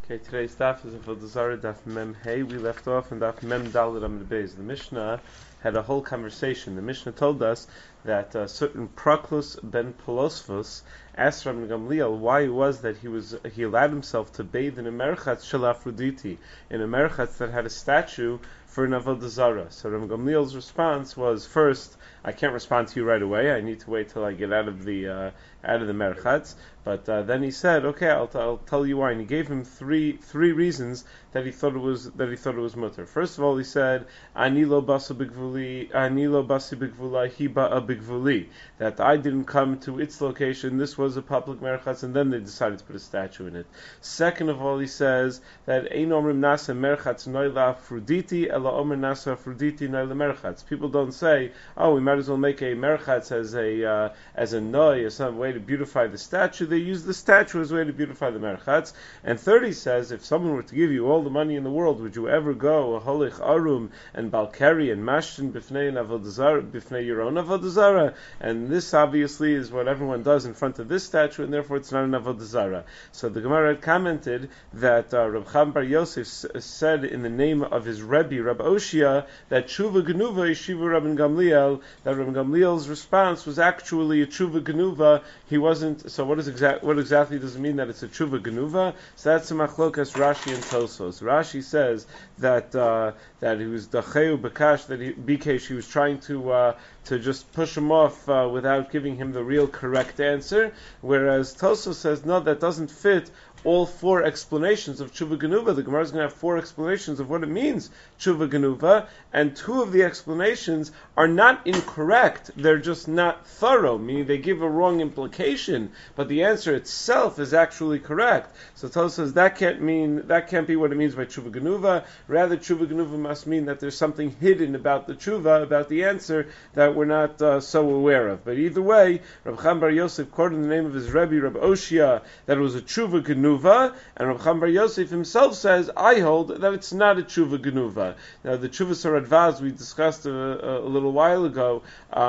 Okay, today's daf is Avodah Zarah daf Mem Hey. We left off in daf Mem Daled Amud Beis. The Mishnah had a whole conversation. The Mishnah told us that certain Proklus ben Polosphus asked Rabbi Gamliel why it was that he allowed himself to bathe in a merchatz shel Aphrodite, in a merchatz that had a statue for an Avodah Zarah. So Rabbi Gamliel's response was, first, I can't respond to you right away. I need to wait till I get out of the merchatz. But then he said, "Okay, I'll tell you why." And he gave him three reasons that he thought it was mutter. First of all, he said, "Ani lo basu bigvuli, hiba bigvuli," that I didn't come to its location. This was a public merchatz, and then they decided to put a statue in it. Second of all, he says that ein omrim nasa merchatz noila Aphrodite ela omer nasa Aphrodite noila merchatz. People don't say, "Oh, we might as well make a merchatz as a noi, or some way to beautify the statue." They use the statue as a way to beautify the merchatz. And third, he says, if someone were to give you all the money in the world, would you ever go a holich arum and balkari and mashtin b'fnei avodah zarah, b'fnei your own avodah zarah? And this obviously is what everyone does in front of this statue, and therefore it's not an avodah zarah. So the Gemara had commented that Reb Chaim Bar Yosef said in the name of his Rebbe, Rab Oshia, that tshuva genuva yeshiva Rabbi Gamliel, that Rabbi Gamliel's response was actually a tshuva genuva. He wasn't. So what exactly does it mean that it's a tshuva genuva? So that's a machlokas Rashi and Tosfos. Rashi says that he was dacheu bekash, that he was trying to just push him off without giving him the real correct answer, whereas Tosfos says no, that doesn't fit all four explanations of tshuva genuva. The Gemara is going to have four explanations of what it means, tshuva genuva, and two of the explanations are not incorrect, they're just not thorough, meaning they give a wrong implication, but the answer itself is actually correct. So Tosfos says that can't be what it means by tshuva genuva. Rather, tshuva genuva must mean that there's something hidden about the tshuva, about the answer, that we're not so aware of. But either way, Reb Chaim Bar Yosef quoted in the name of his Rebbe, Reb Oshia, that it was a tshuva genuva, and Reb Chaim Bar Yosef himself says, I hold that it's not a tshuva genuva. Now, the tshuva Saradvaz we discussed a little while ago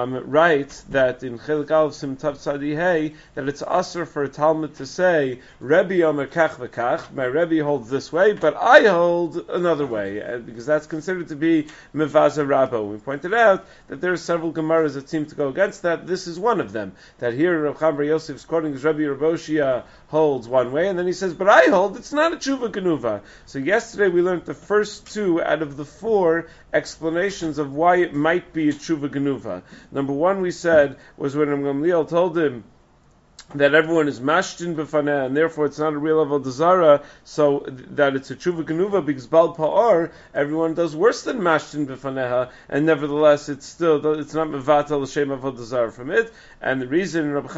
writes that in Chelik Aleph Sim Tav Tzadi Hey that it's asur for a Talmud to say Rebbe Omer Kach V'Kach, my Rebbe holds this way, but I hold another way, because that's considered to be Mevaza Rabbo. We pointed out that there are several Gemaras that seem to go against that. This is one of them. That here Reb Chaim Bar Yosef is quoting his Rebbe Reb Oshia holds one way, and then he says, but I hold it's not a tshuva genuva. So yesterday we learned the first two out of the four explanations of why it might be a tshuva genuva. Number one we said was when Gamliel told him that everyone is mashtin b'faneh, and therefore it's not a real avodah zarah, so that it's a tshuva genuva, because bal pa'ar, everyone does worse than mashtin b'faneha, and nevertheless it's not mevatel l'shem avodah zarah from it. And the reason Reb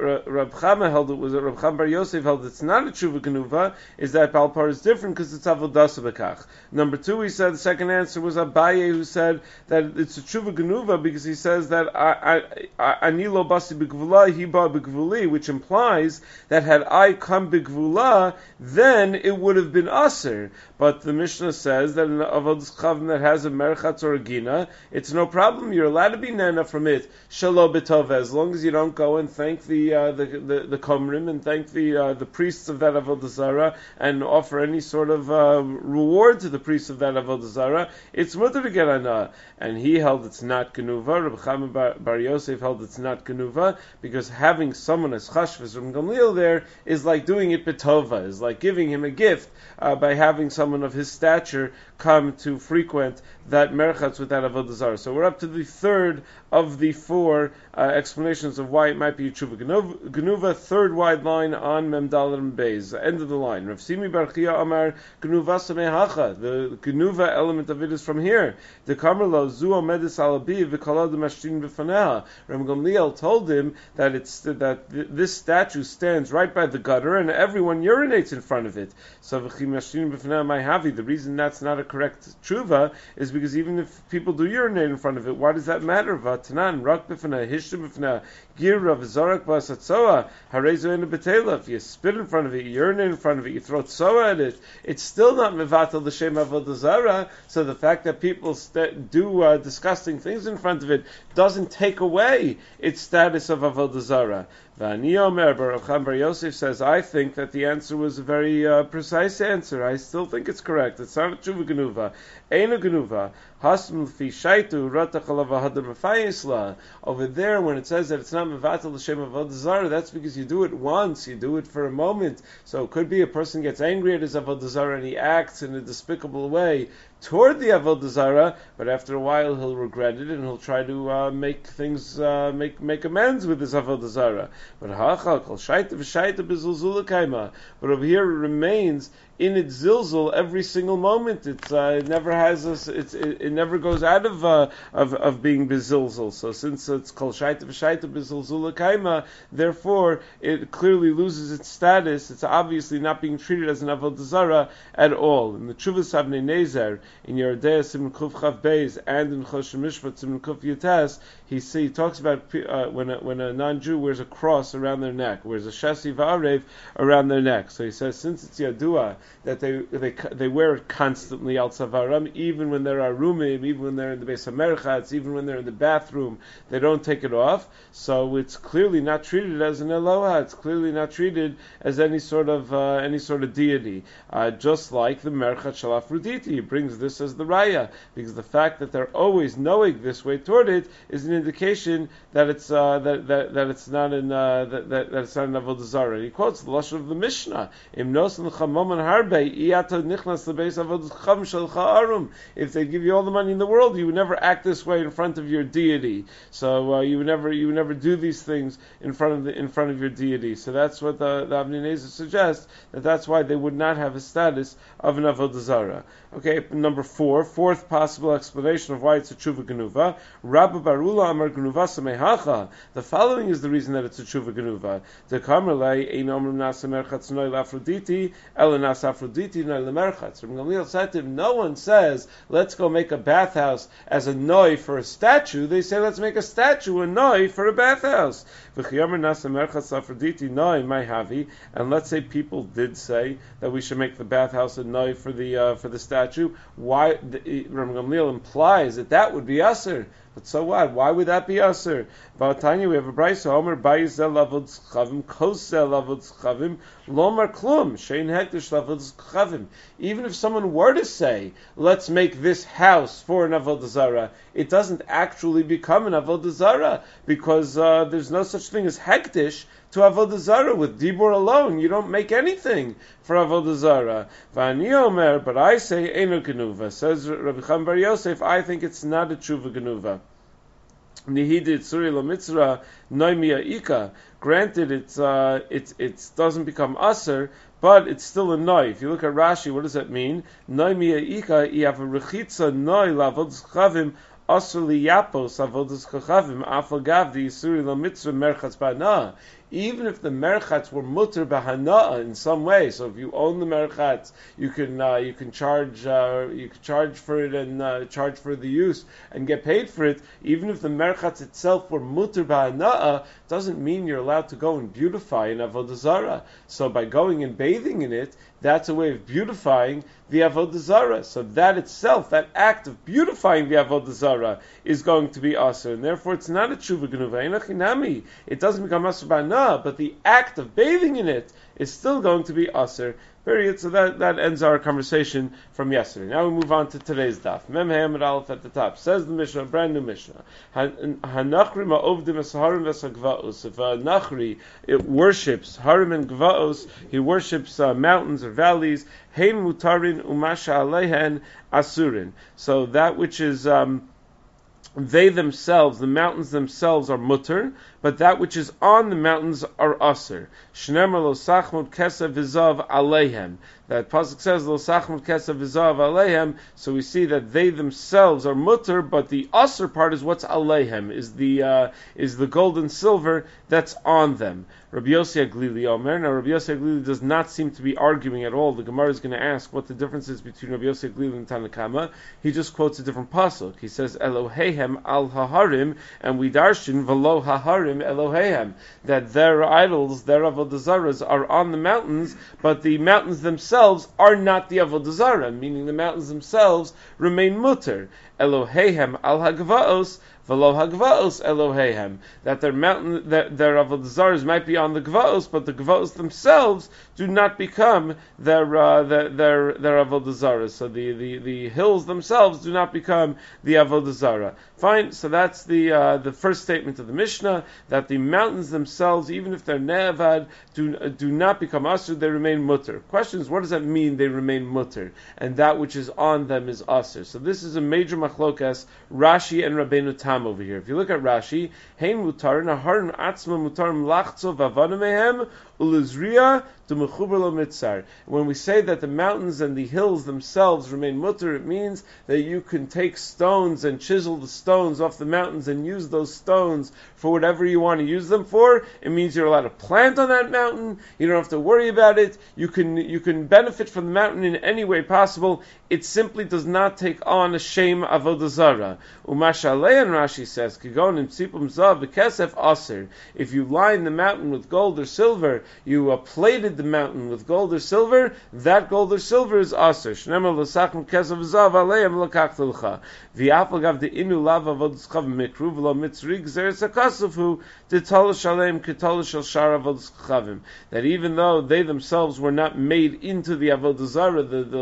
Chama held it was that Reb Chaim Bar Yosef held it's not a tshuva genuva, is that bal pa'ar is different because it's avodah b'kach. Number two, he said the second answer was Abaye, who said that it's a tshuva genuva because he says that ani lo basi b'gvula hiba b'gvuli, which implies that had I come b'gvula, then it would have been aser. But the Mishnah says that in an avodas chavim that has a merchatz or a gina, it's no problem. You're allowed to be nena from it, shalom b'tov, as long as you don't go and thank the komrim and thank the priests of that avodah zarah and offer any sort of reward to the priests of that avodah zarah. It's mutter to get ana. And he held it's not genuva. Reb Chaim Bar Yosef held it's not genuva because having someone as chashvus from Gamliel there is like doing it b'tova, is like giving him a gift by having someone of his stature come to frequent that merchatz with that avodah zarah. So we're up to the third of the four explanations of why it might be a tshuva genuva. Third wide line on Mem Daled Amud Beis, end of the line. Rav Simi Bar Chia Amar genuva samehacha. The genuva element of it is from here. The kamerlo zu omedes alabi v'kala demashtin b'faneha. Rav Gamliel told him that this statue stands right by the gutter and everyone urinates in front of it. So v'chimashtin b'faneha ma'havi. The reason that's not a correct tshuva is because even if people do urinate in front of it, why does that matter? V'tanan rak b'faneha hishtim b'faneha gira v'zorak b'asatzoa harezu ena b'tela. If you spit in front of it, you urinate in front of it, you throw tzoa at it, it's still not mevatel l'shem avodah zarah. So the fact that people do disgusting things in front of it doesn't take away its status of avodah zarah. V'ani Omer, Rav Chaim Bar Yosef says, I think that the answer was a very precise answer. I still think it's correct. It's not a tshuva genuva. Eina genuva. Hasm l'fi shaitu ratach alav hadar mefayisla. Over there, when it says that it's not mevatel l'shem avodah zarah, that's because you do it once, you do it for a moment. So it could be a person gets angry at his avodah zarah and he acts in a despicable way toward the avodah zarah, but after a while he'll regret it and he'll try to make things make amends with his avodah zarah. But hacha kol shaita v'shaita b'zulzula kaima. But over here it remains in its zilzul every single moment. It never has it never goes out of being bezilzul. So since it's kol shaita v'shaita b'zulzula kaima, therefore it clearly loses its status. It's obviously not being treated as an avodah zarah at all. In the Tshuvas Avnei Nezer, in Yeridea Siman Kuf Chav Beis, and in Choshen Mishpat Siman Kuf Yates, he talks about when a non-Jew wears a cross around their neck, wears a shasi va'arev around their neck. So he says, since it's yadua that they wear it constantly al tzavaram, even when they're arumim, even when they're in the Beis HaMerchatz, even when they're in the bathroom, they don't take it off. So it's clearly not treated as an Eloha. It's clearly not treated as any sort of deity. Just like the Merchat Shel Aphrodite, he brings this as the raya, because the fact that they're always knowing this way toward it is an indication that it's that it's not an that it's not an avodah zarah. He quotes the lashon of the Mishnah: Im nosen chamom harbe iyata nichnas lebeis avodah cham shel cha'arum. If they give you all the money in the world, you would never act this way in front of your deity. So you would never do these things in front of your deity. So that's what the Avnei Nezer suggests, that's why they would not have a status of an avodah zarah. Okay, number 4, fourth possible explanation of why it's a tshuva genuva. Rabba Barula Amar genuva samehacha. The following is the reason that it's a tshuva genuva. The Kamerlei ein omrim nasa merchatz noi l'Aphrodite ela nasa Aphrodite noi l'merchatz. Rabbi Gamliel said to him, no one says let's go make a bathhouse as a noi for a statue. They say let's make a statue a noi for a bathhouse. V'chiyomer nasa merchatz Aphrodite noi mai havi. And let's say people did say that we should make the bathhouse a noi for the statue. Why Rabbi Gamliel implies that would be aser, but so what? Why would that be aser? V'atanya, we have a brayso. Omer bayizel lavod chavim, kosel lavod chavim, lomar klum shein hektish lavod chavim. Even if someone were to say, let's make this house for an avodah zarah, it doesn't actually become an avodah zarah, because there's no such thing as hektish to avodah zarah. With dibur alone, you don't make anything for avodah zarah. V'ani omer, but I say eino genuva. Says Rabbi Chaim Bar Yosef, I think it's not a tshuva genuva. Nihidit suri lamitzra noimia ika. Granted, it doesn't become aser, but it's still a noi. If you look at Rashi, what does that mean? Noimia ika, you have a rechitza noi lavod chavim. Asur liyapos avodas chachavim afagav the yisuri lamitzra merchatz ba'na. Even if the merchatz were mutter b'hana'ah in some way, so if you own the merchatz, you can charge for it and charge for the use and get paid for it. Even if the merchatz itself were mutter b'hana'ah, doesn't mean you're allowed to go and beautify an avodah zarah. So by going and bathing in it, that's a way of beautifying the avodah zarah. So that itself, that act of beautifying the avodah zarah, is going to be aser, and therefore it's not a tshuva genuva. It doesn't become aser b'ana, but the act of bathing in it is still going to be aser. Period. So that ends our conversation from yesterday. Now we move on to today's daf. Mem Hamad Aleph at the top. Says the Mishnah, a brand new Mishnah. Hanachri ma'ovdim es harim v'esagvaos. If a nachri, it worships harim and gvaos, he worships mountains or valleys. Hein mutarin umasha alehen asurin. So that which is they themselves, the mountains themselves, are mutter, but that which is on the mountains are aser. Shnemer lo sachmod kesav v'zav aleihem. That pasuk says lo sachmod kesav v'zav aleihem. So we see that they themselves are mutter, but the aser part is what's aleihem, is the gold and silver that's on them. Rabbi Yossi Aglili Omer. Now Rabbi Yossi Aglili does not seem to be arguing at all. The Gemara is going to ask what the difference is between Rabbi Yossi Aglili and Tanakama. He just quotes a different pasuk. He says Eloheihem al haharim, and we darshin v'lo haharim Eloheihem, that their idols, their avodah zarahs, are on the mountains, but the mountains themselves are not the avodah zarah, meaning the mountains themselves remain mutter. Eloheihem al hagvaos v'lo hagvaos Elohehem, that their mountain, their avodah zaras might be on the gvaos, but the gvaos themselves do not become their avodah zaras. So the hills themselves do not become the avodah zara. Fine. So that's the first statement of the Mishnah, that the mountains themselves, even if they're ne'avad, do not become asur, they remain mutter. Question is, what does that mean? They remain mutter, and that which is on them is asur. So this is a major machlokas, Rashi and Rabbeinu Tam over here. If you look at Rashi, hein mutarin aharim atzma mutarim lachzo v'avana mehem ulizriya to mechuber lo mitzar. When we say that the mountains and the hills themselves remain mutter, it means that you can take stones and chisel the stones off the mountains and use those stones for whatever you want to use them for. It means you're allowed to plant on that mountain. You don't have to worry about it. You can benefit from the mountain in any way possible. It simply does not take on a shame avodah zara. Umashalei, and Rashi says, Kigon im tzipum zav v'kesef aser. If you line the mountain with gold or silver, you plated the mountain with gold or silver, that gold or silver is aser. Shneimar l'sachem kesef zav aleim l'kachtelcha. V'yafal gav de'inu lav avodas chav mikru v'lo mitzri gzeres hakasafu t'tol shalem k'tol shel shar avodas chavim. That even though they themselves were not made into the avodah zara,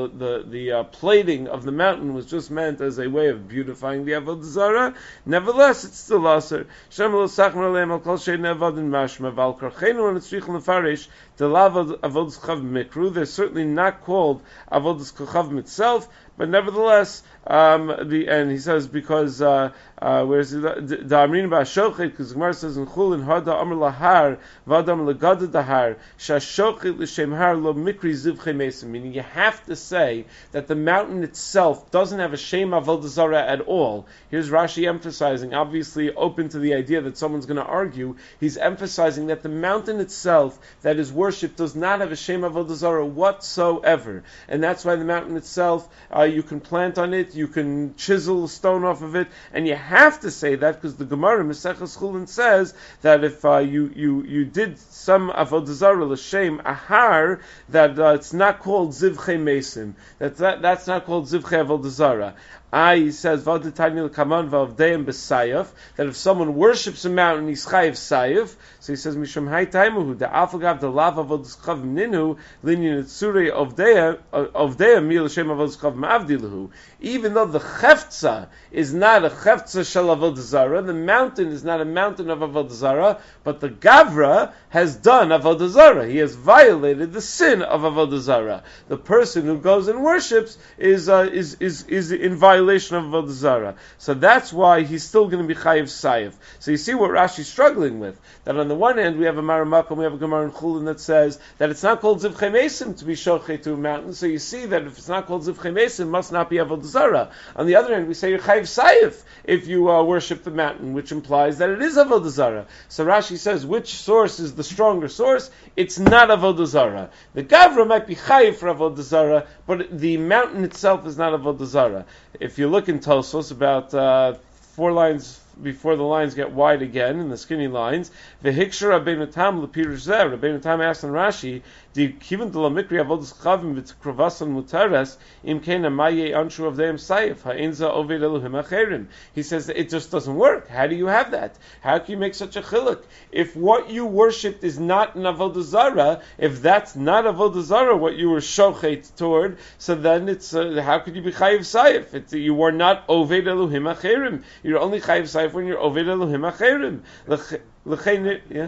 the plating of the mountain was just meant as a way of beautifying the avodah zara. Nevertheless, it's still aser. Shneimar l'sachem aleim al kol shein ne'avadin mashma v'al karchenu and tzrichel nefarish the lav avodas chav mikru. They're certainly not called avodas chavim itself, but nevertheless, and he says because where's the Amrin ba'ashochet? Because Gemara says in Chulin hada amr lahar v'adam legada dahar shashochet l'shem har lo mikri zivchei mesim. Meaning you have to say that the mountain itself doesn't have a shem avodah zara at all. Here's Rashi emphasizing, obviously open to the idea that someone's going to argue. He's emphasizing that the mountain itself that is worshipped does not have a shem avodah zara whatsoever, and that's why the mountain itself you can plant on it, you can chisel a stone off of it, and you have to say that because the Gemara Maseches Chulin says that if you did some avodah zara l'shem ahar, that it's not called zivchei mesim. That's not called zivchei avodah zara. He says that if someone worships a mountain, he's chayiv sayif. So he says mishum hay taimuhu the afagav the lav avodas chav ninu linyan tzurei ovdeya mil shem avodas chav ma'avdilahu. Even though the cheftza is not a cheftza shel avodah zara, the mountain is not a mountain of avodah zara, but the gavra has done avodah zara. He has violated the sin of avodah zara. The person who goes and worships is in violation of avodah zara. So that's why he's still going to be chayiv sayif. So you see what Rashi's struggling with. That on the one hand we have a Maramakom, we have a Gemara in Chulin that says that it's not called zivchei mesim to be shochet to a mountain. So you see that if it's not called zivchei mesim, it must not be avodah zara. On the other hand, we say you're chayiv sayif if you worship the mountain, which implies that it is avodah zara. So Rashi says, which source is the stronger source? It's not avodah zara. The gavra might be chayiv for avodah zara, but the mountain itself is not avodah zara. If you look in Tosfos, about 4 lines before the lines get wide again, in the skinny lines, V'hikshar Rabbeinu Tam l'pirush zeh. Rabbeinu Tam asked on Rashi, Di kivin de la mikri avodas chavim v'tkrovasan mutares im kein amaye anshu of them sayif ha'inza oved elohim acherim. He says that it just doesn't work. How do you have that? How can you make such a chiluk? If what you worshipped is not an avodah zara, if that's not avodah zara, what you were shochet toward, so then it's how could you be chayiv sayif? You were not oved elohim acherim. You're only chayiv sayif when you're oved elohim acherim. Yeah.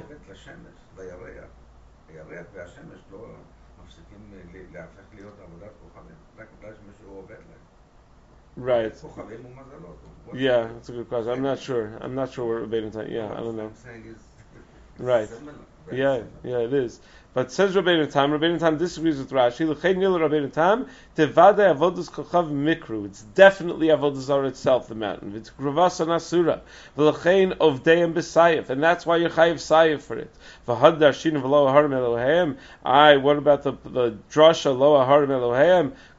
הירח והשמש לא מפסיקים להפך להיות עבודת כוכבים, רק בגלל שמישהו עובד להם. Right. כוכבים ומזלות. Yeah, that's a good question. I'm not sure where Rabbeinu Tam. Yeah, I don't know. What I'm saying is right. Similar. Yeah, it is. But says Rabbeinu Tam disagrees with Rashi. L'chein nil Rabbeinu Tam tevadei avodas kochav mikru. It's definitely avodah zara itself, the mountain. It's gravasan asura. V'lechein ovdeim b'sayif, and that's why you're chayiv sayif for it. V'had darshin v'lo aharim Eloheim. What about the drasha lo aharim Eloheim?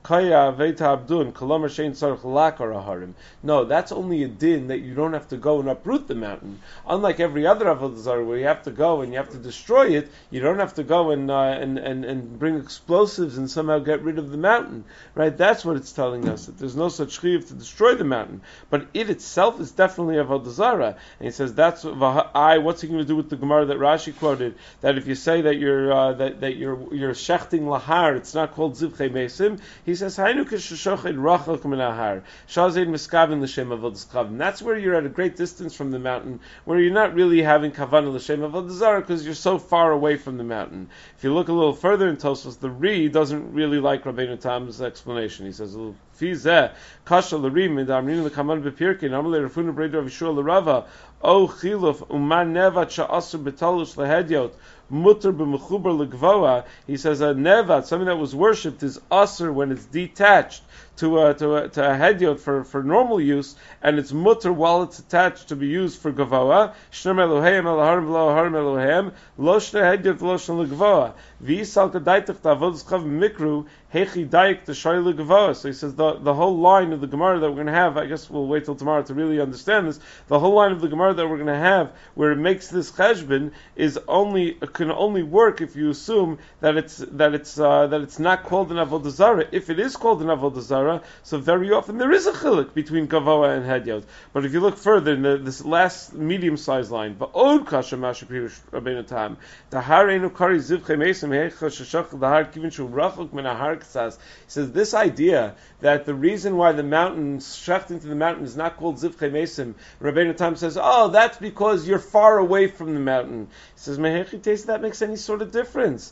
Kaya Veta Abdun, Kolomer Shein Tzarech Lakar Aharim. No, that's only a din that you don't have to go and uproot the mountain. Unlike every other Avodah Zarah where you have to go and you have to destroy it, you don't have to go and bring explosives and somehow get rid of the mountain. Right? That's what it's telling us, that there's no such chiyuv to destroy the mountain. But it itself is definitely Avodah Zarah. And he says, what's he going to do with the Gemara that Rashi quoted, that if you say that you're shechting lahar, it's not called zivchei mesim. He says, Hainu k'sheshochet rachok min ahar, shazein miskavin l'shem avodas kavim. That's where you're at a great distance from the mountain, where you're not really having kavanah l'shem avodah zarah, because you're so far away from the mountain. If you look a little further in Tosfos, the Ri doesn't really like Rabbeinu Tam's explanation. He says, Fizeh, kasha l'Ri, midamrin l'kaman b'pirkin, amalei rafuna breder of Yeshua l'Rava, o chiluf, uman nevat sha'asur b'talus l'hedyot, mutter b'mechuber l'gvoa. He says a nevat, something that was worshipped, is asur when it's detached to a hedyot for normal use, and it's mutter while it's attached to be used for gavoa. Shnem Eloheim Eloharim V'Eloharim Eloheim lo shne hedyot lo shne l'gvoa. V'yisal k'daitach ta'avodas chav mikru hechi daik t'shoy l'gvoa. So he says the whole line of the Gemara that we're going to have, I guess we'll wait till tomorrow to really understand this, the whole line of the Gemara that we're going to have where it makes this cheshbon can only work if you assume that it's not called an avodah zarah. If it is called an avodah zarah, so very often there is a chiluk between gavoa and hedyot. But if you look further in this last medium-sized line, va'od kasha mashapirish Rabbeinu Tam, tahar einu kari zivchei mesim heicha sheshach dahar kivin shu rachok min ahar k'tzaz. He says this idea that the reason why the mountain, shechting to the mountain, is not called zivchei mesim, Rabbeinu Tam says, that's because you're far away from the mountain. He says, mehechi taste that makes any sort of difference.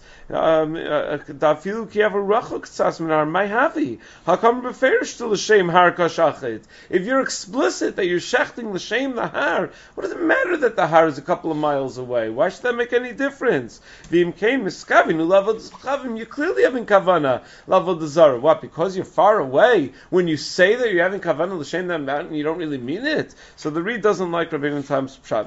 Dafilu ki have a rachok k'tzaz min ahar, my havi. How come if you're explicit that you're shechting l'shem the har, what does it matter that the har is a couple of miles away? Why should that make any difference? You're clearly having kavana lavod zara. What? Because you're far away. When you say that you're having kavana l'shem that mountain, you don't really mean it. So the Ri doesn't like Rabbeinu Tam's pshat.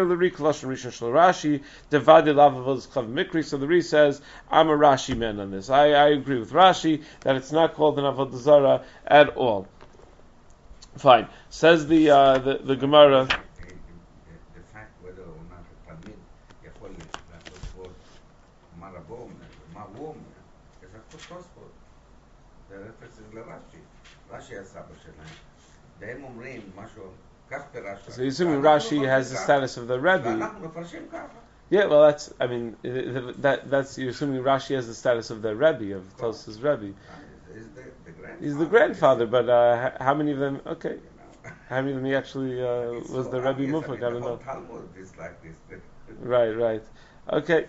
So the Ri says, I'm a Rashi man on this. I agree with Rashi that it's not called an avodah zara at all. Fine. Says the Gemara. The fact whether or not a Talmid יכול לעשות פה מה רבו אומר, מה הוא אומר, יש רק פה תוספות. זה רפרנס לרש"י. רש"י הסבא שלהם. והם אומרים משהו, כך פירשת. So you assume Rashi has the status of the Rebbe. ואנחנו מפרשים ככה. Yeah, well, that's you're assuming Rashi has the status of the Rebbe, of Tosfos Rebbe. He's the grandfather, but how many of them? Okay, how many of them he actually was the Rebbe Mufak? I don't know. Talmud is like this. Right. Okay.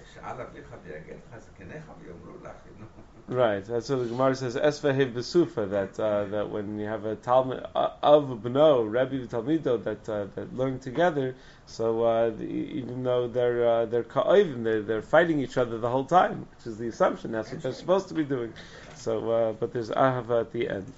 Right. That's what the Gemara says. Esvahev b'sufa that when you have a Talmud of Bno Rebbe Talmido that learn together, so even though they're ka'ovim, they're fighting each other the whole time, which is the assumption. That's what they're supposed to be doing. So, but there's ahava at the end.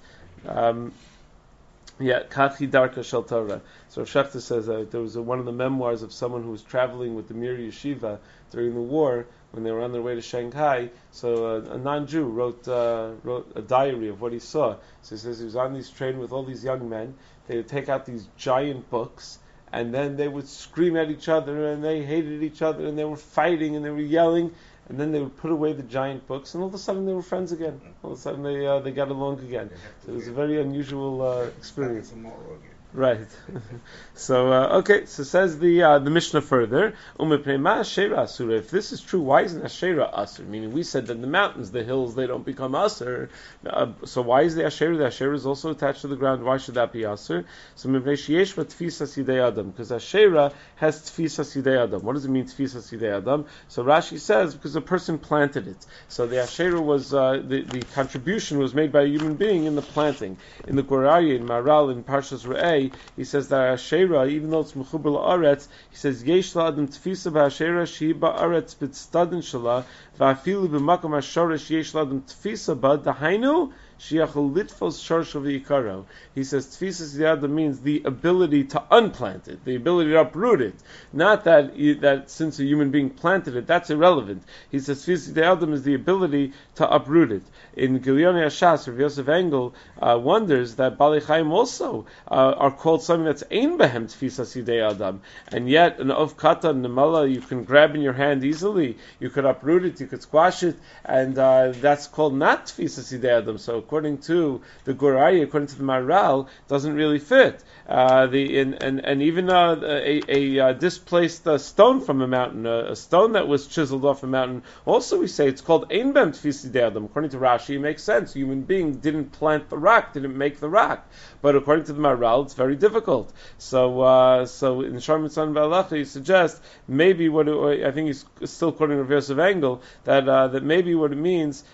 Kachi Darka Shel Torah. So Rav Shechter says there was one of the memoirs of someone who was traveling with the Mir Yeshiva during the war when they were on their way to Shanghai. So a non-Jew wrote a diary of what he saw. So he says he was on this train with all these young men. They would take out these giant books, and then they would scream at each other, and they hated each other, and they were fighting, and they were yelling. And then they would put away the giant books, and all of a sudden they were friends again. All of a sudden they got along again. So it was a very unusual experience. Right. So okay. So says the Mishnah further. If this is true, why isn't Asherah asur? Meaning we said that the mountains, the hills, they don't become asur. So why is the Asherah? The Asherah is also attached to the ground. Why should that be asur? So because Asherah has tfisas yidei adam. What does it mean tfisas yidei adam? So Rashi says because a person planted it. So the Asherah was the contribution was made by a human being in the planting. In the Gorarye, in Maral, in Parshas Re'eh, he says that Asherah, even though it's mechuber la'aretz, he says yesh la'adam tfisa ba'asherah shehi ba'aretz b'tzadin shala va'afilu b'makom ha'shoresh yesh la'adam tfisa ba dahainu Shiachol litfos shorsho v'yikaro. He says tfisas Adam means the ability to unplant it, the ability to uproot it. Not that since a human being planted it, that's irrelevant. He says tfisas Adam is the ability to uproot it. In Gilyonei Hashas, Rav Yosef Engel wonders that Balei Chaim also are called something that's ein behem tfisas yidei Adam, and yet an of katan nemala you can grab in your hand easily, you could uproot it, you could squash it, and that's called not tfisas yidei Adam. So according to the Guraya, according to the Maral, doesn't really fit. Even a displaced stone from a mountain, a stone that was chiseled off a mountain, also we say it's called ein behem tfisas yidei Adam. According to Rashi, it makes sense. A human being didn't plant the rock, didn't make the rock. But according to the Maral, it's very difficult. So in Sharm Mitzvah Ba'alacha, he suggests maybe I think he's still quoting Rav Yosef Engel that maybe what it means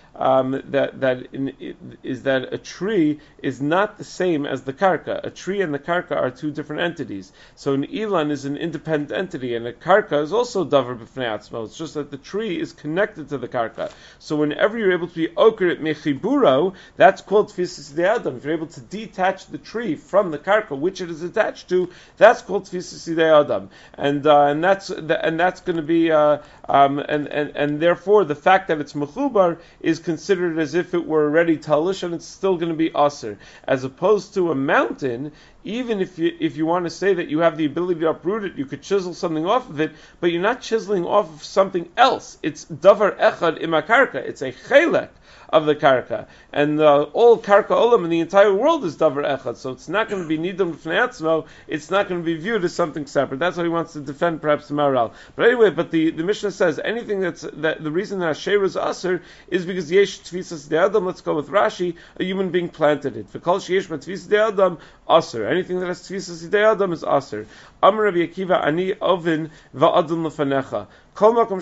is that a tree is not the same as the karka. A tree and the karka are two different entities. So an ilan is an independent entity, and a karka is also davar b'fnei atzmo. It's just that the tree is connected to the karka. So whenever you're able to be oker at mechiburo, that's called tfisas yidei Adam. If you're able to detach the tree from the karka which it is attached to, that's called tfisas yidei Adam. And that's going to be and therefore the fact that it's mechubar is considered as if it were already talish, and it's still going to be aser, as opposed to a mountain. Even if you want to say that you have the ability to uproot it, you could chisel something off of it, but you're not chiseling off of something else. It's davar echad imakarka. It's a chelek of the karka, and all karka olam in the entire world is davar echad. So it's not going to be nidam b'fnei atzmo. It's not going to be viewed as something separate. That's what he wants to defend, perhaps the Maral. But anyway, the Mishnah says anything that the reason that Asher is aser is because yesh tfisas de adam. Let's go with Rashi. A human being planted it. V'kol sheyesh tfisas de adam aser. Anything that has tfisas de adam is aser. Amar Rabbi Akiva ani ovin va'adun lefanecha. Anytime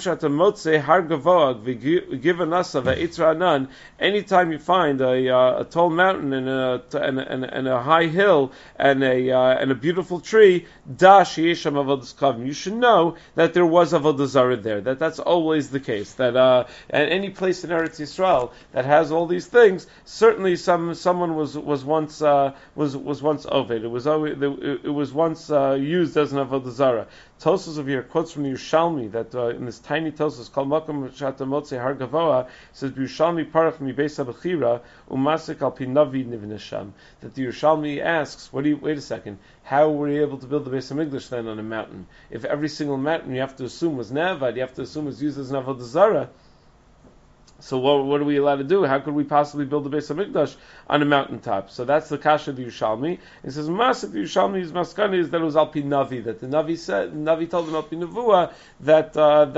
you find a tall mountain and a high hill and a beautiful tree, you should know that there was avodah zarah there. That's always the case. That at any place in Eretz Yisrael that has all these things, certainly someone was once ovid. It was once used as an avodah zarah. Tosfos over here quotes from the Yerushalmi that in this tiny Tosfos called Makom Shata Motzei Har Gavoa says Yerushalmi Parach Mi Beis Abachira Umasik Al Pinavi Nivnesham. That the Yerushalmi asks, wait a second, how were you able to build the Beis Hamikdash then on a mountain? If every single mountain you have to assume was Nevad, you have to assume was used as an Avodah Zarah. So what are we allowed to do? How could we possibly build the Beis Hamikdash on a mountaintop? So that's the kasha of the Yerushalmi. It says Masik the Yerushalmi's maskana is that it was al pi Navi, that the Navi told them al pi Nevuah that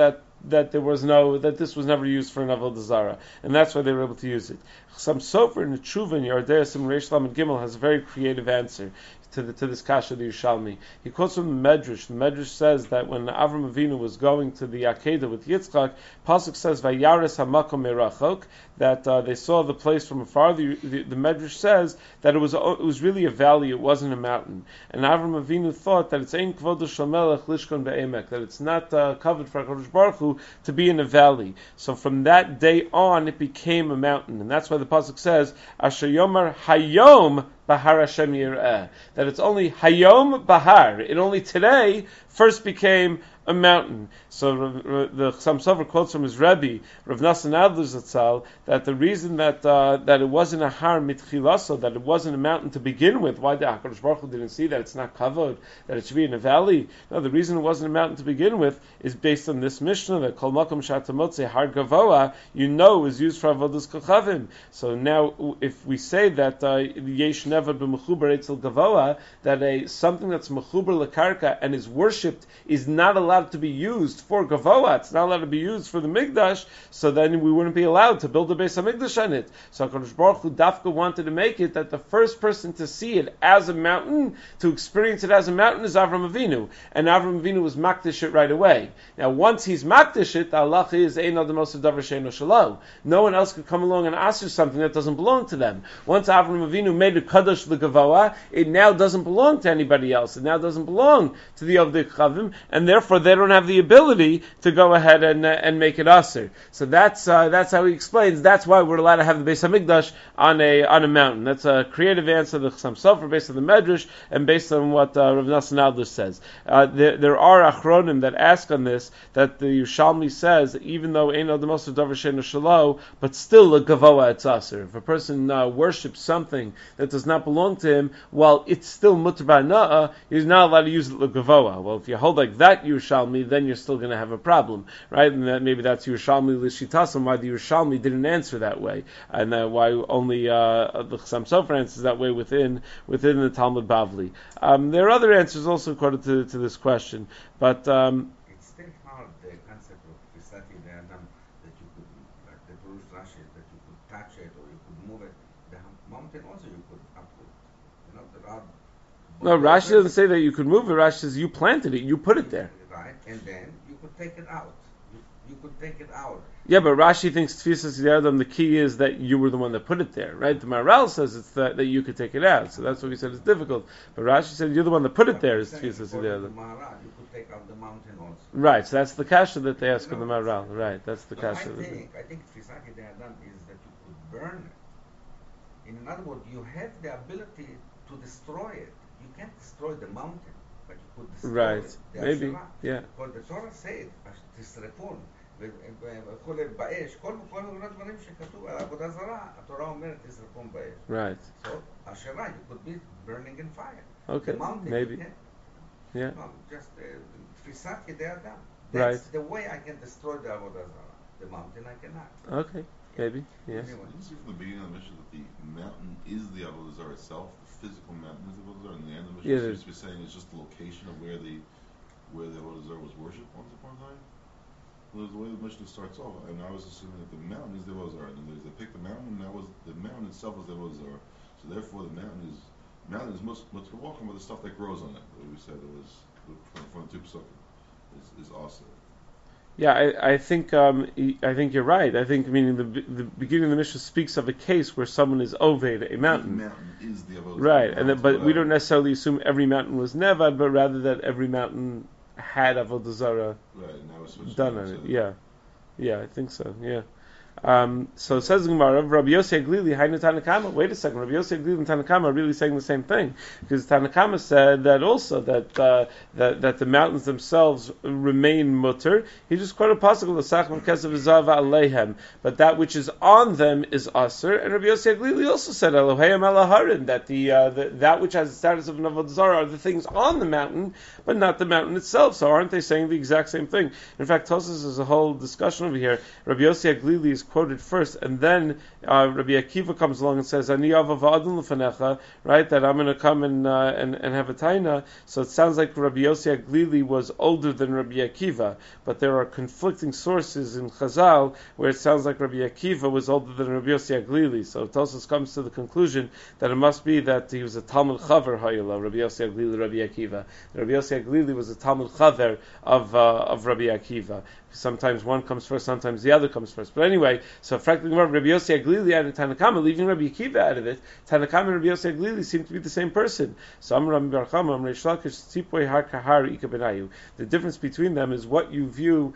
this was never used for an avodah zarah, and that's why they were able to use it. Some sofer in the Tshuva in Yardei Sim Reish Lamed Gimel has a very creative answer to this kasha of the Yerushalmi. He quotes from the Medrash. The Medrash says that when Avram Avinu was going to the Akedah with Yitzchak, Pasuk says Vayares hamakom merachok, that they saw the place from afar. The Medrash says that it was really a valley, it wasn't a mountain. And Avram Avinu thought that it's ein kvodo shel melech lishkon be'emek, that it's not covered for HaKadosh Baruch Hu to be in a valley. So from that day on, it became a mountain, and that's why the Pasuk says Asher Yomar Hayom Bahar Hashem Yir'eh, that it's only Hayom Bahar. It only today first became a mountain. So the Chassam Sofer quotes from his Rebbe, Rav Nassan Adler Zatzal, that the reason that it wasn't a har mitchilaso, that it wasn't a mountain to begin with, why the HaKadosh Baruch Hu didn't see that it's not kavod, that it should be in a valley. No, the reason it wasn't a mountain to begin with is based on this Mishnah that Kol Makom Shatamotze Har Gavoa, is used for avodas kochavim. So now, if we say that yesh nevad b'mechubar etzel gavoa, that something that's mechubar lekarka and is worshipped is not allowed to be used for gavoa, it's not allowed to be used for the Mikdash, so then we wouldn't be allowed to build a Beis HaMikdash on it. So HaKadosh Baruch Hu Dafka wanted to make it that the first person to see it as a mountain, to experience it as a mountain, is Avram Avinu. And Avram Avinu was makdish it right away. Now once he's makdish it, the halacha is Ein Adam Osav Davar She'eino Shelo. No one else could come along and ask something that doesn't belong to them. Once Avram Avinu made a Kadosh L'Gavoa, it now doesn't belong to anybody else. It now doesn't belong to the Ovdei Chavim, and therefore they don't have the ability to go ahead and make it aser. So that's how he explains. That's why we're allowed to have the Beis Hamikdash on a mountain. That's a creative answer to the Chassam Sofer based on the Medrash and based on what Rav Nassan Adler says. There are Achronim that ask on this, that the Yerushalmi says that even though Ein Adam Oser Davar She'eino Shelo, but still a Gavoa it's aser. If a person worships something that does not belong to him, while it's still mutar ba'ana'ah, he's not allowed to use it l'gavoa. Well, if you hold like that Yerushalmi, then you're still going to have a problem, right? And maybe that's Yerushalmi l'shitasam, why the Yerushalmi didn't answer that way, and why only the Chassam Sofer answers that way within the Talmud Bavli. There are other answers also according to this question, but it's still hard, the concept of Fisati the Adam, that you could, like the Purush Rashi, that you could touch it or you could move it. The mountain also you could uproot. There are. No, Rashi doesn't say that you could move it. Rashi says you planted it, you put it there. Right, and then you could take it out. You could take it out. Yeah, but Rashi thinks Tfisas Yadam, the key is that you were the one that put it there, right? The Maharal says it's that you could take it out, so that's what we said it's difficult. But Rashi said you're the one that put it there, is Tfisas Yadam. You could take out the mountain also. Right, so that's the kasha that they ask on the Maharal. Right, that's the kasha. I think Tfisat Yadam is that you could burn it. In other words, you have the ability to destroy it. You can't destroy the mountain, but you could destroy it. Maybe, Ashera. yeah. Because the Torah says, תשרפון, וכו' באש, כל הדברים שכתוב על עבודה זרה, התורה אומרת תשרפון באש. Right. So, Ashera, you could be burning in fire. Okay, the mountain, maybe. Yeah. No, just תפיסת ידי אדם. Right. That's the way I can destroy the עבודה זרה. The mountain I cannot. Okay, maybe, yes. Anyway. Didn't see from the beginning of the mission that the mountain is the Avodah Zarah itself, the physical mountain is the Avodah Zarah, and the end of the mission seems to be saying it's just the location of where the Avodah Zarah was worshipped once upon a time. Well, the way the mission starts off, and I was assuming that the mountain is the Avodah Zarah, and they picked the mountain, and that was the mountain itself was the Avodah Zarah. So therefore, the mountain is much welcome with the stuff that grows on it. We said it was from the two psukim is awesome. Yeah, I think you're right. I think meaning the beginning of the Mishnah speaks of a case where someone is oved a mountain. The mountain is the Avodah Right, Zarah, but we don't necessarily assume every mountain was nevad, but rather that every mountain had Avodah Zarah done on it. Yeah, I think so. Yeah. So it says Gemara, Rabbi Yossi Aglili, Hainu Tanakama. Wait a second, Rabbi Yossi Aglili and Tanakama are really saying the same thing, because Tanakama said that also that the mountains themselves remain mutter. He just quoted possible the Sachem Kesav Zava Aleihem, but that which is on them is aser. And Rabbi Yossi Aglili also said Elohayim Elaharin, that that which has the status of an Avodah Zarah are the things on the mountain, but not the mountain itself. So aren't they saying the exact same thing? In fact, Tosas is a whole discussion over here. Rabbi Yossi Aglili is quoted first, and then Rabbi Akiva comes along and says, "Ani ava va'adun l'fanecha," right? That I'm going to come and have a taina. So it sounds like Rabbi Yossi Aglili was older than Rabbi Akiva, but there are conflicting sources in Chazal where it sounds like Rabbi Akiva was older than Rabbi Yossi Aglili. So Tosas comes to the conclusion that it must be that he was a Talmud Chaver Hayila, Rabbi Yossi Aglili, Rabbi Akiva. Rabbi Yossi Aglili was a Talmud Chaver of Rabbi Akiva. Sometimes one comes first, sometimes the other comes first. But anyway, so frankly, Rabbi Yossi Aglili and Tanakama, leaving Rabbi Akiva out of it, Tanakama and Rabbi Yossi Aglili seem to be the same person. So the difference between them is what you view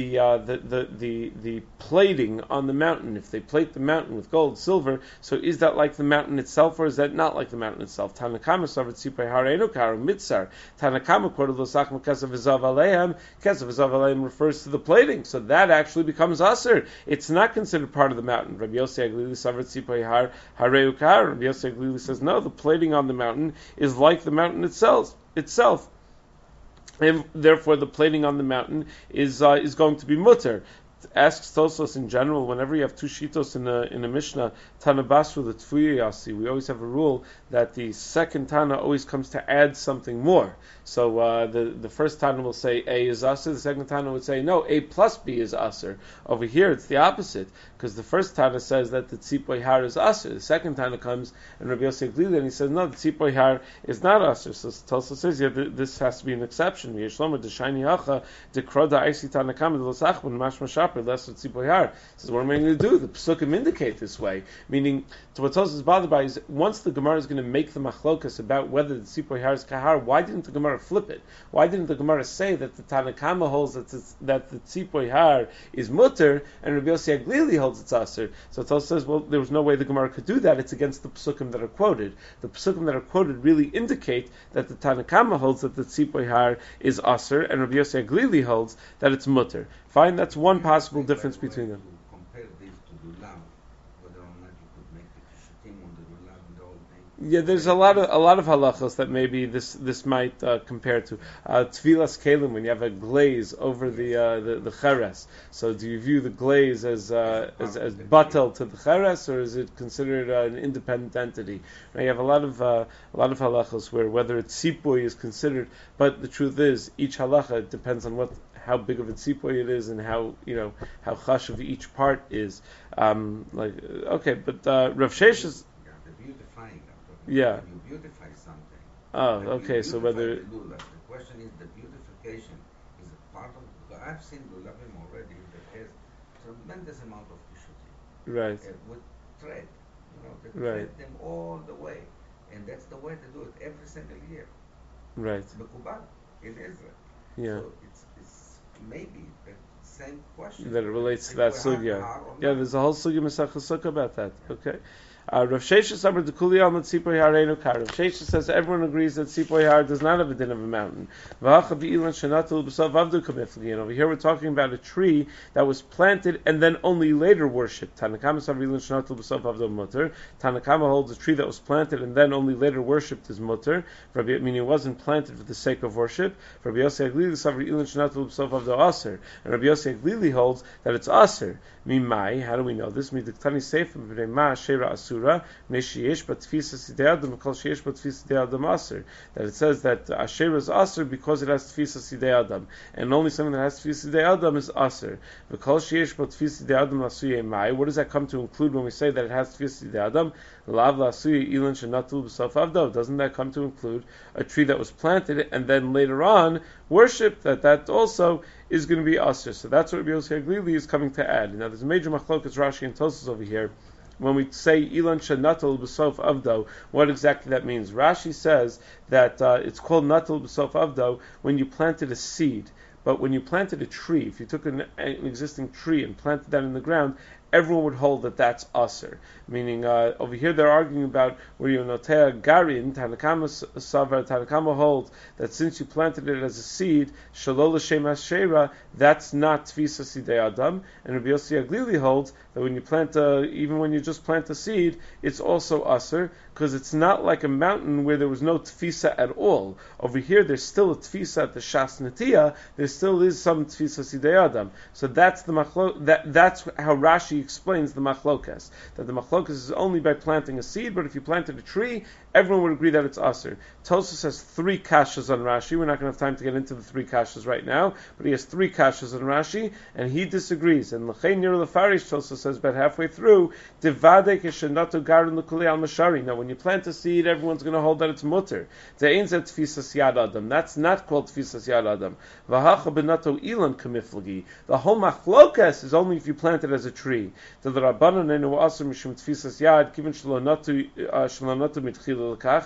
the plating on the mountain. If they plate the mountain with gold, silver, so is that like the mountain itself, or is that not like the mountain itself? Tanakama savat tzipay har enokar mitzar. Tanakama quoted losachma kesav v'zav aleihem. Kesav v'zav aleihem refers to the plating, so that actually becomes aser. It's not considered part of the mountain. Rabbi Yossi Aglili savat tzipay har hareukar. Rabbi Yossi Aglili says no, the plating on the mountain is like the mountain itself. And therefore, the plating on the mountain is going to be mutter. Asks Tosos in general, whenever you have two shitos in a Mishnah, Tana Basra, the Tfuya Yasi, we always have a rule that the second Tana always comes to add something more. So the first Tana will say A is Aser, the second Tana would say no, A plus B is Aser. Over here it's the opposite, because the first Tana says that the Tzipoy Har is Aser. The second Tana comes and Rabbi Yossi Aglili and he says no, the Tzipoy Har is not Aser. So Tosos says this has to be an exception. Yeshlomo de Shiny Hacha de Kroda Aisi Tanakama de Losachman Mashma proper, less with Tzipoy Har. Says, what am I going to do? The Pesukim indicate this way. Meaning, so what Tosfos is bothered by is, once the Gemara is going to make the machlokas about whether the Tzipoy Har is kahar, why didn't the Gemara flip it? Why didn't the Gemara say that the Tanakama holds that the Tzipoy Har is mutter, and Rabbi Yossi Aglili holds it's aser? So Tosfos says, well, there was no way the Gemara could do that. It's against the Pesukim that are quoted. The Pesukim that are quoted really indicate that the Tanakama holds that the Tzipoy Har is aser, and Rabbi Yossi Aglili holds that it's mutter. Fine, that's one possible difference between them. Compare this to Lulav, whether or not you could make the Kishutim on the Lulav and the whole thing. Yeah, there's a lot of halachos that maybe this might compare to tvilas kelim, when you have a glaze over the cheres. So do you view the glaze as batel to the cheres, or is it considered an independent entity? Right, you have a lot of halachos where whether it's sipoy is considered, but the truth is each halacha depends on how big of a tzipoy it is, and how chashuv each part is. Rav Sheish is. The beautifying. Yeah. You beautify something. Oh, okay. So whether the question is, the beautification is a part of. I've seen lulavim already that has tremendous amount of kishutim. Right. With thread, they right. thread them all the way, and that's the way to do it every single year. Right. Bekubal in Israel. Yeah. So it's maybe the same question that it relates to that sugya. Yeah, there's a whole sugya Masechah Sukkah about that. Yeah. Okay. Rav Sheshes says everyone agrees that Tzipoy Har does not have a din of a mountain. Over here we're talking about a tree that was planted and then only later worshipped. Tanakama holds a tree that was planted and then only later worshipped is mutter, meaning it wasn't planted for the sake of worship. Rabbi Yossi Aglili holds that it's aser. Mimai, how do we know this? That it says that Asher is Aser because it has Tfisa Sidei Adam, and only something that has Tfisa Sidei Adam is Aser. What does that come to include when we say that it has Tfisa Sidei Adam? Doesn't that come to include a tree that was planted and then later on worshipped? That also is going to be Aser. So that's what Rabbi Yossi Aglili is coming to add. Now there's a major machlokas Rashi and Tosfos over here. When we say Ilan Shanatal B'Sof Avdo, what exactly that means? Rashi says that it's called Natal B'Sof Avdo when you planted a seed. But when you planted a tree, if you took an existing tree and planted that in the ground, everyone would hold that that's aser. Meaning, over here they're arguing about where you notea garin, Tanakama holds that since you planted it as a seed, shalol l'shem hashera, that's not tfisa sidei adam. And Rabbi Yossi Aglili holds that when you plant even when you just plant a seed, it's also aser, because it's not like a mountain where there was no tfisa at all. Over here there's still a tfisa at the shas netiyah, there still is some tfisa sidei adam. So that's the that's how Rashi explains the machlokas, that the machlokas is only by planting a seed, but if you planted a tree, everyone would agree that it's aser. Tosfos has 3 kashas on Rashi. We're not going to have time to get into the 3 kashas right now, but he has 3 kashas on Rashi, and he disagrees. And l'chein nir lefarish, Tosfos says about halfway through, divade keshenatu garin l'kulei al mashari. Now, when you plant a seed, everyone's going to hold that it's mutter. De'ein zeh tfisas yad adam. That's not called tfisas yad adam. V'hacha benato ilan kamiflagi. The whole machlokas is only if you plant it as a tree. The rabbanon enu aser mishum tfisas yad kiven shalonatu mitchil l'kach.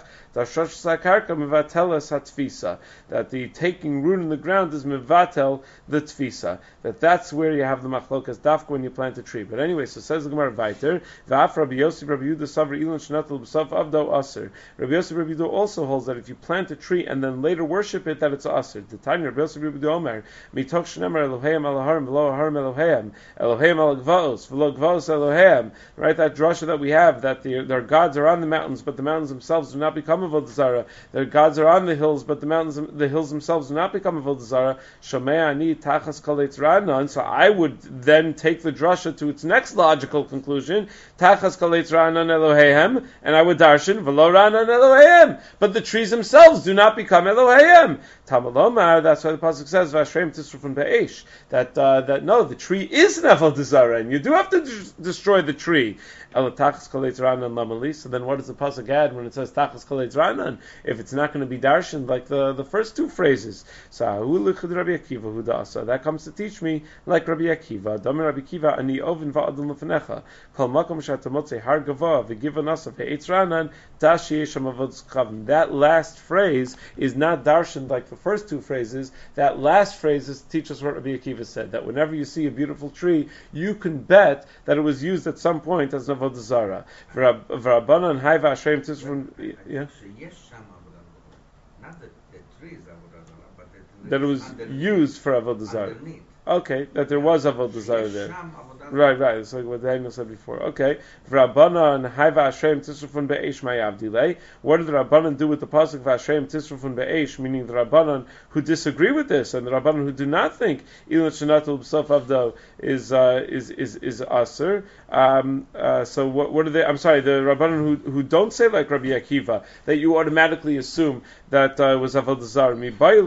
That the taking root in the ground is mevatel the tfisa. That's where you have the machlokas dafka when you plant a tree. But anyway, so says the Gemara Vayter, V'af Rabbi Yossi Rabbi Yehuda Savra Ilan Shnatel B'Sav Avdo Aser. Rabbi Yossi Rabbi Yehuda also holds that if you plant a tree and then later worship it, that it's aser. The time Rabbi Yossi Rabbi Yehuda Omer Mitoch Shnemar Eloheim Alaharim V'lo Aharim Eloheim Eloheim Alagvaos V'lo Gvaos Eloheim. Right, that drasha that we have, that their gods are on the mountains, but the mountains themselves do not become avodah zara. Their gods are on the hills, but the hills themselves do not become avodah zara. Shomei ani tachas kol eitzranan. So I would then take the drasha to its next logical conclusion, tachas kol eitzranan Eloheim, and I would darshan v'lo ranan Eloheim. But the trees themselves do not become Eloheim. Tamalomar, that's why the pasuk says Vashrem Tisrufun Be'esh, that no, the tree is an avodah zarah, and you do have to destroy the tree. So then what does the pasuk add when it says Tachas Kolei Ranan? If it's not going to be darshan like the first two phrases. So that comes to teach me like Rabbi Akiva. Damir Rabbi Akiva ani ovin va'adun lefnecha. Kol makom shatamotze har gava v'given us of Eitz Ranan dashi yesham avodas chavim. That last phrase is not darshan like the first two phrases. That last phrase is to teach us what Rabbi Akiva said, that whenever you see a beautiful tree, you can bet that it was used at some point as an avodah zarah. V'Rabbanan hai v'ashrem tisrufun. Yeah. Not the trees avodah zarah, but that it was used for avodah zarah. Okay, that there was avodah zarah there. Right. It's like what Daniel said before. Okay, V'Rabbanan hai v'ashrem tisrufun be'esh ma'yavdilei. What did the Rabbanan do with the pasuk v'ashrem tisrufun be'esh? Meaning the Rabbanan who disagree with this, and the Rabbanan who do not think ilan shenatul b'sof avdo is aser. So what are they? I'm sorry, the Rabbanan who don't say like Rabbi Akiva, that you automatically assume that was avodah zarah.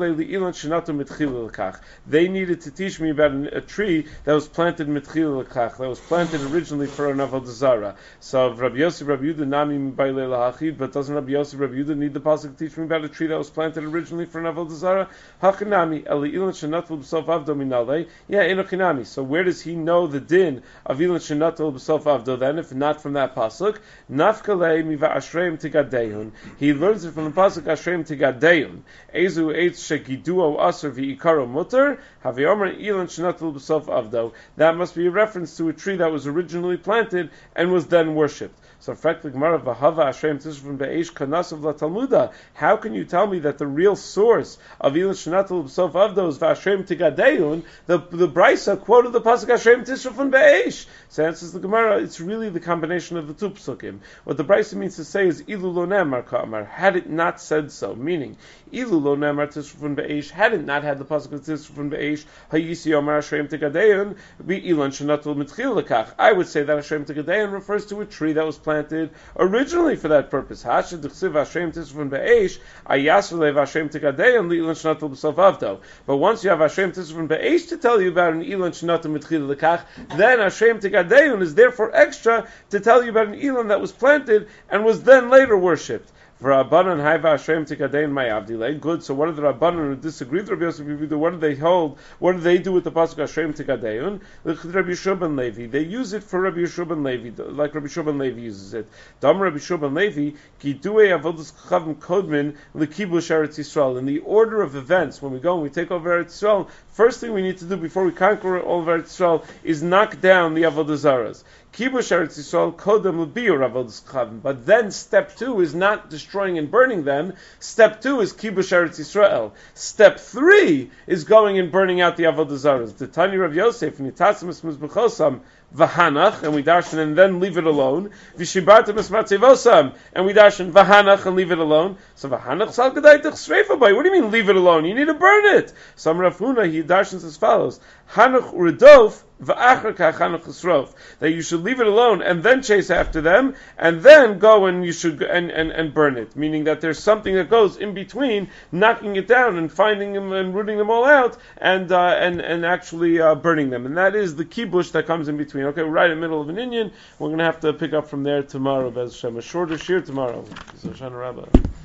They needed to teach me about a tree that was planted mitchil lekach, that was planted originally for an avodah zarah. So Rabbi Yosef, Rabbi Yehuda nami ba'ilei lahachid, but doesn't Rabbi Yosef, Rabbi Yehuda need the pasuk to teach me about a tree that was planted originally for an avodah zarah? Hachinami eli ilan shenatul b'sof avdo minalei. Yeah, enochinami. So where does he know the din of ilan shenatul b'sof avdo then, if not from that pasuk? Nafkalei miva ashreim tigadehun. He learns it from the pasuk ashreim tigadehun. Ezu eitz shegiduo aser v'ikaro mutter haviomer ilan shenatul b'sof avdo. That must be a reference to a tree that was originally planted and was then worshipped. So, how can you tell me that the real source of Ilan Shanatul B'sof Avdo is Vashrem Tigadeun? The Brisa quoted the pasuk Hashem Tishrufun Be'esh. So answers the Gemara, it's really the combination of the two psukim. What the Brisa means to say is Ilu lo nemar ka'amar, had it not said so, meaning Ilu lo nemar Tishrufun Be'esh, had it not had the pasuk of Tishrufun Be'esh, Hayisi Omar Hashem Tigadeun, be Ilan Shanatul Mitchil Lekach. I would say that Hashem Tigadeun refers to a tree that was planted originally for that purpose. But once you have Hashem Tisrufun Be'esh to tell you about an Ilan Shnatum Mitchil Lekach, then Hashem Tigadeun is therefore extra to tell you about an Ilan that was planted and was then later worshipped. V'Rabbanan haiva Hashem tikadein ma'avdilei. Good. So what are the Rabbanan who disagree with Rabbi Yosef? What do they hold? What do they do with the pasuk Hashem tikadein? Look at Rabbi Yeshua ben Levi. They use it for Rabbi Yeshua ben Levi, like Rabbi Yeshua ben Levi uses it. Dam Rabbi Yeshua ben Levi kiduei avodas chavim kodmin lekibush Eretz Yisrael. In the order of events, when we go and we take over Eretz Yisrael, first thing we need to do before we conquer all of Eretz Yisrael is knock down the avodah zaras. Kibush Eretz Yisrael kodem l'biur avodas chavim. But then step 2 is not destroying and burning them. Step 2 is Kibush Eretz Yisrael. Step 3 is going and burning out the avodah zaras. The Tani Rav Yosef nitasim es mizbechosam v'hanach, and we darshan and then leave it alone. V'shibartem es matzevosam, and we darshan v'hanach and leave it alone. So v'hanach sal gedaytich sreifa bay. What do you mean leave it alone? You need to burn it. Some Rav Huna, he darshans as follows: Hanach uredof v'achar kachanach esrof. That you should leave it alone and then chase after them, and then go and you should and burn it. Meaning that there's something that goes in between knocking it down and finding them and rooting them all out and actually burning them. And that is the kibush that comes in between. Okay, we're right in the middle of an Inyan. We're going to have to pick up from there tomorrow. Bez Hashem, a shorter shir tomorrow. Hoshana Rabbah.